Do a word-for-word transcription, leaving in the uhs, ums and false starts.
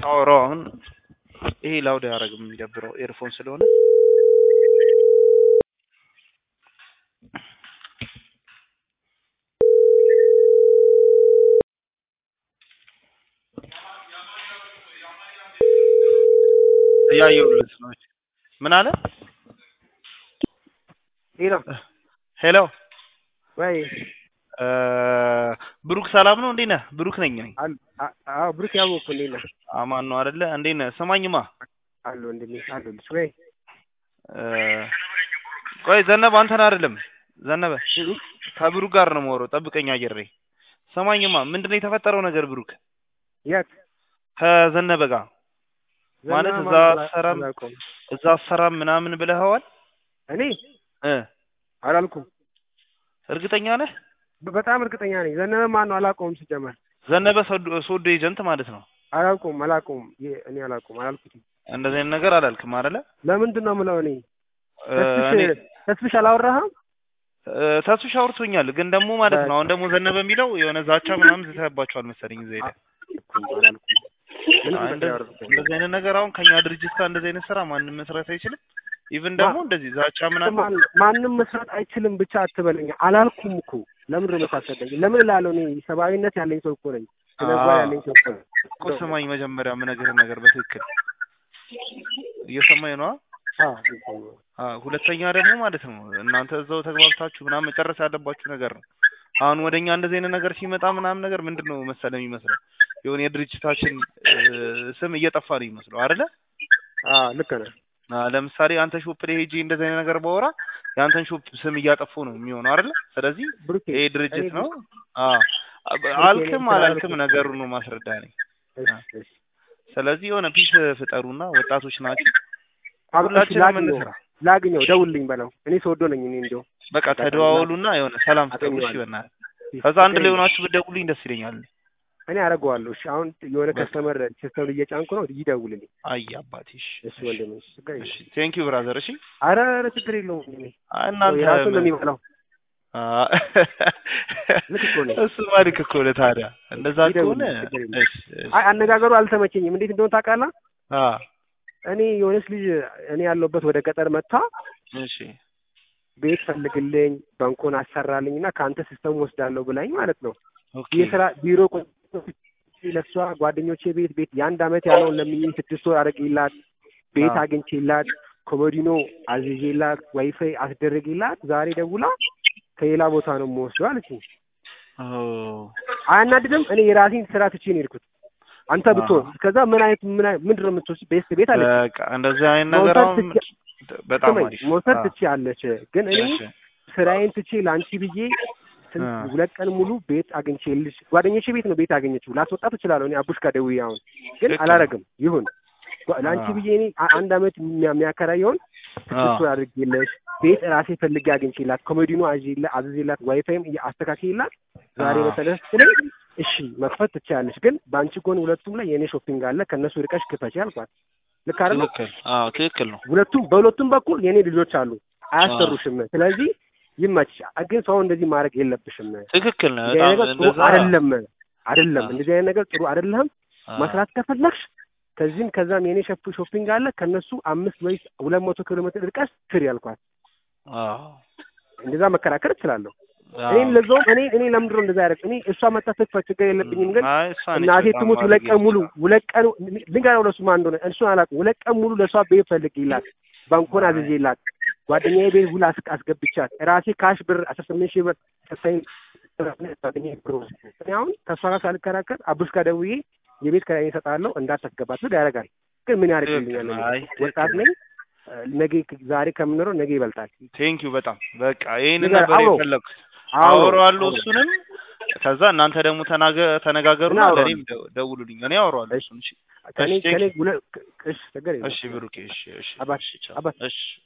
አውራው አሁን ይሄ ላውድ ያደርግም የሚደብረው ኤርፎን ስለሆነ ያየውልስ ነው ምን አለ ሄሎ ሄሎ ወይ ብሩክ ሰላም ነው እንዴ ነህ ብሩክ ነኝ ነኝ አዎ ብሩክ ያወኩ እንዴ ነህ አማን ነው አይደለ እንዴ ነህ ሰማኝማ አሎ እንዴ አለልሽ ወይ ቆይ ዘነበ አንተን አይደለም ዘነበ ከብሩክ ጋር ነው የምወረው ጠብቀኝ አየሬ ሰማኝማ ምንድነው የተፈጠረው ነገር ብሩክ የት ከዘነበ ጋር ማለት እዛ ሰራም እዛ ሰራም ምናምን ብለህዋል እኔ እ አላልኩም እርግጠኛ ነህ በጣም እርግጠኛ ነኝ ዘነበ ማን ነው አላውቀውም ሲጀመር ዘነበ ሶዶ ኤጀንት ማለት ነው አላውቀውም አላውቀውም እኔ አላውቀውም አላልኩትም እንደዚህ አይነት ነገር አላልክም አይደለ ለምንድን ነው የምለው እኔ ተስፍሽ አላወራህም ተስፍሽ አውርቶኛል ግን ደግሞ ማለት ነው አሁን ደግሞ ዘነበ የሚለው የሆነ ዛቻ ምናምን ዝተባቸዋል መሰለኝ እዛ ሄደ እንደዚህ አይነት ነገር አሁን ከኛ ድርጅት ጋር እንደዚህ አይነት ስራ ማንንም መስራት አይችልም ኢቭን ደግሞ እንደዚህ ዛቻ ምናምን ማንንም መስራት አይችልም ብቻ አትበለኝ አላልኩም እኮ ለምን ነው ታሰደኝ ለምን ላለው እኔ ሰባዊነት ያለኝ ሰው እኮ ነኝ ስለዚህ ያለኝ ሰው እኮ እኮ ሰማኝ መጀመሪያ ምን ነገር ነገር በትክክል እየሰማኝ ነው አዎ አዎ ሁለተኛ ደግሞ ማለት ነው እናንተ እዛው ተግባብታችሁ ምናምን መጨረስ ያለባችሁ ነገር ነው አሁን ወደኛ እንደዚህ አይነት ነገር ሲመጣ ምናምን ነገር ምንድነው መሰለ የሚመስለው የሆነ የድርጅታችን ስም እየጠፋ ነው የሚመስለው አይደለ አዎ ልክ ነህ ለምሳሌ አንተ ሾፕ ላይ ሄጂ እንደዚህ አይነት ነገር ባወራ ያንተን ሾፕ ስም እያጠፉ ነው የሚሆነው አይደለ ስለዚህ ይሄ ድርጅት ነው አዎ አልክም አላልክም ነገሩን ነው ማስረዳ ነኝ ስለዚህ የሆነ ፒስ ፍጠሩና ወጣቶች ናችሁ ሁላችንም እንስራ ላግኘው ደውልልኝ በለው እኔ ሰወዶ ነኝ እኔ እንደው በቃ ተደዋውሉና የሆነ ሰላም ፍጠሩ እሺ በእናትህ ከዛ አንድ ላይ ሆናችሁ ብትደውሉኝ ደስ ይለኛል እኔ አረጋዋለሁ እሺ አሁን የሆነ ከስተመር ሲስተም እየጫንኩ ነው ይደውልልኝ አይ አባቴሽ እሺ ወንድሜ እሺ ቴንክ ዩ ብራዘር እሺ አረ አረ ችግር የለውም እኔ እናንተ ራሱ ነው የሚበላው እሱ ማሪክ እኮ ነው ታዲያ እንደዛ ከሆነ እሺ አይ አነጋገሩ አልተመቸኝም እንዴት እንደሆነ ታውቃለህ አ እኔ የሆነስ ልጅ እኔ ያለሁበት ወደ ገጠር መጣ እሺ ቤት ፈልግልኝ ባንኮን አሰራልኝና ካንተ ሲስተም ወስዳለሁ ብላኝ ማለት ነው ኦኬ የሥራ ቢሮ ለሷ ጓደኞቼ ቤት ቤት ያንድ አመት ያለውን ለምኝ ስድስት ወር አድርጌላት ቤት አግኝቼላት ኮሞዲኖ አዝዤላት ዋይፋይ አስደረግላት ዛሬ ደውላ ከሌላ ቦታ ነው የምወስደው አለችኝ ኦ አያናድድም እኔ የራሴን ስራ ትቼ ነው የሄድኩት አንተ ብትሆን ከዛ ምን አይነት ምን ምንድን ነው የምትወስድ ቤት ቤት አለች በቃ እንደዚህ አይነት ነገር በጣም አሪፍ መውሰድ ትችያለሽ ግን እኔ ስራዬን ትቼ ላንቺ ብዬ ሁለት ቀን ሙሉ ቤት አግኝቼልሽ ጓደኞቼ ቤት ነው ቤት አገኘችው ላስወጣት እችላለሁ እኔ አቡሽ ጋር ደውዬ አሁን ግን አላረግም ይሁን ላንቺ ብዬ እኔ አንድ አመት የሚያከራየውን ስድስት ወር አድርጌልሽ ቤት ራሴ ፈልጌ አግኝቼላት ኮሞዲኖ አዝዤላት ዋይፋይም አስተካክዬላት ዛሬ መሰለሽ ስለኝ እሺ መክፈት ትችያለሽ ግን ባንቺ ጎን ሁለቱም ላይ የኔ ሾፒንግ አለ ከነሱ ርቀሽ ክፈች አልኳት ልክ አይደል ትክክል አዎ ትክክል ነው ሁለቱም በሁለቱም በኩል የኔ ልጆች አሉ አያሰሩሽም ስለዚህ ይመች ግን ሰው እንደዚህ ማድረግ የለብሽም ትክክል ነው በጣም እንደዛ አይደለም አይደለም እንደዚህ አይነት ነገር ጥሩ አይደለም መስራት ከፈለግሽ ከዚህም ከዛም የኔ ሸፍ ሾፒንግ አለ ከነሱ አምስት ወይስ ሁለት መቶ ኪሎ ሜትር ርቀሽ ትሪ ያልኳት አዎ እንደዛ መከራከር እችላለሁ እኔ ለዛው እኔ እኔ ለምንድን ነው እንደዛ ያደረግ እኔ እሷ መጣፈት ችግር የለብኝም ግን እናቴ ትሙት ሁለት ቀን ሙሉ ሁለት ቀን ልንገረው ለሱ ማን እንደሆነ እሱ አላውቅም ሁለት ቀን ሙሉ ለሷ ቤት ፈልግላት ባንኮን አዝዤላት ጓደኛዬ ቤት ሁላ አስገብቻት ራሴ ካሽ ብር አስራ ስምንት ሺህ ብር ተሰኝ ጓደኛዬ ብር አሁን ከሷ ጋር ሳልከራከር አቡሽ ጋር ደውዬ የቤት ኪራይ እሰጥሃለሁ እንዳታስገባት ብሎ ያደርጋል ግን ምን ያደርግልኛል ወጣት ነኝ ነገ ዛሬ ከምንኖረው ነገ ይበልጣል ቴንክ ዩ በጣም በቃ ይሄን ነበር የፈለኩት አወራዋለሁ እሱንም ከዛ እናንተ ደግሞ ተነጋገሩና ለኔም ደውሉልኝ እኔ አወራዋለሁ እሱን እሺ ከኔ ከኔ እሺ ተገረኝ እሺ ብሩኬ እሺ እሺ አባሽ አባሽ እሺ